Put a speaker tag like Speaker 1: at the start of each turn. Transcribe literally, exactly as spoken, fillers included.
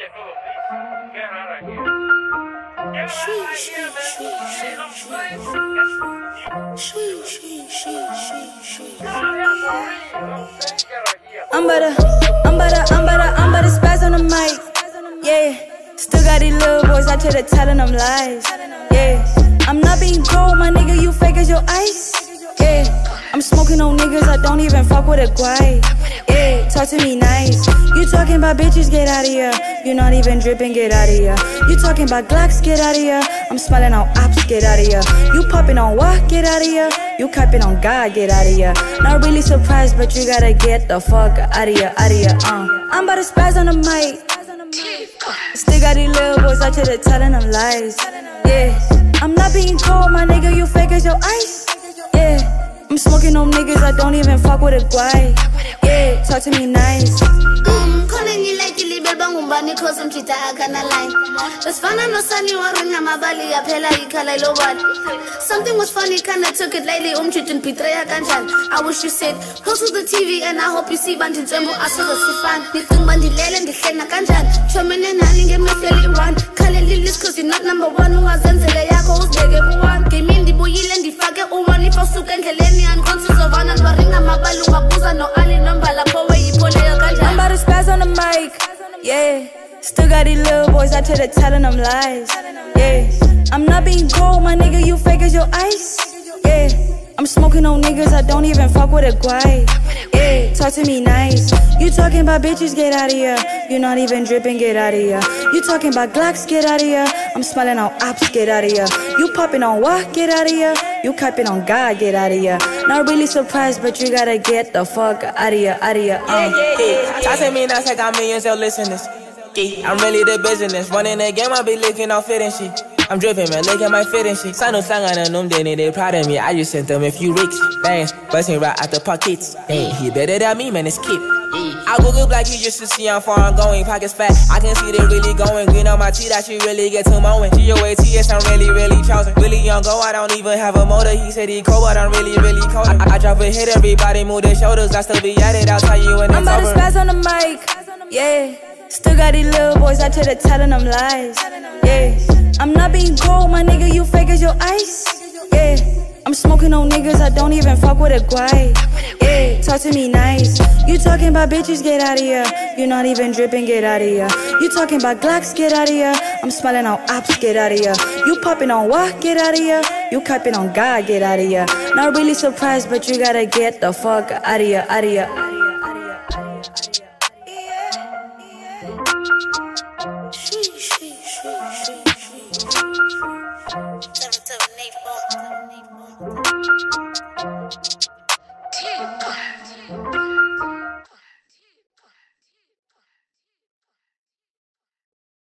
Speaker 1: I'm about to, I'm about to, I'm about to, I'm about to spaz on the mic. Yeah, still got these little boys out here telling them lies. Yeah, I'm not being cold, my nigga, you fake as your ice. Yeah, I'm smoking on niggas, I don't even fuck with a guy. Yeah, talk to me nice. You talking about bitches, get out of here. You not even dripping, get out of here. You talking about Glocks, get out of here. I'm smiling on ops, get out of here. You popping on what, get out of here. You capping on God, get out of here. Not really surprised, but you gotta get the fuck out of here, out of here, uh. I'm about to spaz on the mic. Still got these little boys out here telling them lies. Yeah, I'm not being cold, my nigga, you fake as your ice. Yeah, I'm smoking on niggas, I don't even fuck with a guy. Yeah, talk to me nice.
Speaker 2: Um, calling you like you libel bangumbani cause I'm chita akana line. Let's find out no sunny warunya mabali apela ikala lobad. Something was funny, kinda took it lately. Um chitin pitreya kanchan. I wish you said close to the T V and I hope you see bantin zembo asoza sifan. Nitung bandilele ndihlena kanchan. Chomene nani ngemefeli run. Kale lilis cause you're not number one. Ungazenzele yako uzbege buwan. Game ndibuyile ndifake uwan ifasuke endleleni unconscious of an waringa mabalu ngabuza no ali number lapho weyipoleyo kanjani.
Speaker 1: I'm about to spaz on the mic. Yeah, still got these little boys out here telling them lies. Yeah, I'm not being cold, my nigga, you fake as your ice. Yeah, I'm smoking on niggas, I don't even fuck with a guy. Yeah, talk to me nice. You talking about bitches, get out of here. You not even dripping, get out of here. You talking about Glocks, get out of here. I'm smiling on ops, get out of here. You popping on what, get out of here. You capping on God, get out of here. Not really surprised, but you gotta get the fuck out of here, out of here, uh.
Speaker 3: Yeah, yeah, yeah. Talk to me now, I got millions of listeners. Yeah, I'm really the business. Running the game, I be licking off fit and shit. I'm dripping, man, look at my fit and shit. Sign no slang on them, they they proud of me. I just sent them a few ricks, bangs, busting right out the pockets. Hey, he better than me, man, it's Kip. I Google black, you just to see how far I'm going. Pockets fat, I can see they really going. Green on my teeth, that she really get to mowing. G O A T S, I'm really, really chosen. Really young, go, I don't even have a motor. He said he cold, but I'm really, really cold. I, I drop a hit, everybody move their shoulders. I still be at it, I'll tell you when it's over.
Speaker 1: I'm about to spaz on the mic, yeah. Still got these little boys out here telling them lies. Yeah, I'm not being cold, my nigga, you fake as your ice. Yeah, I'm smoking on niggas, I don't even fuck with a guy. Yeah, talk to me nice. You talking about bitches, get out of here. You not even dripping, get out of here. You talking about Glocks, get out of here. I'm smiling on ops, get out of here. You popping on what, get out of here. You capping on God, get out of here. Not really surprised, but you gotta get the fuck out of here, out of here.
Speaker 2: Seven, seven, eight, four.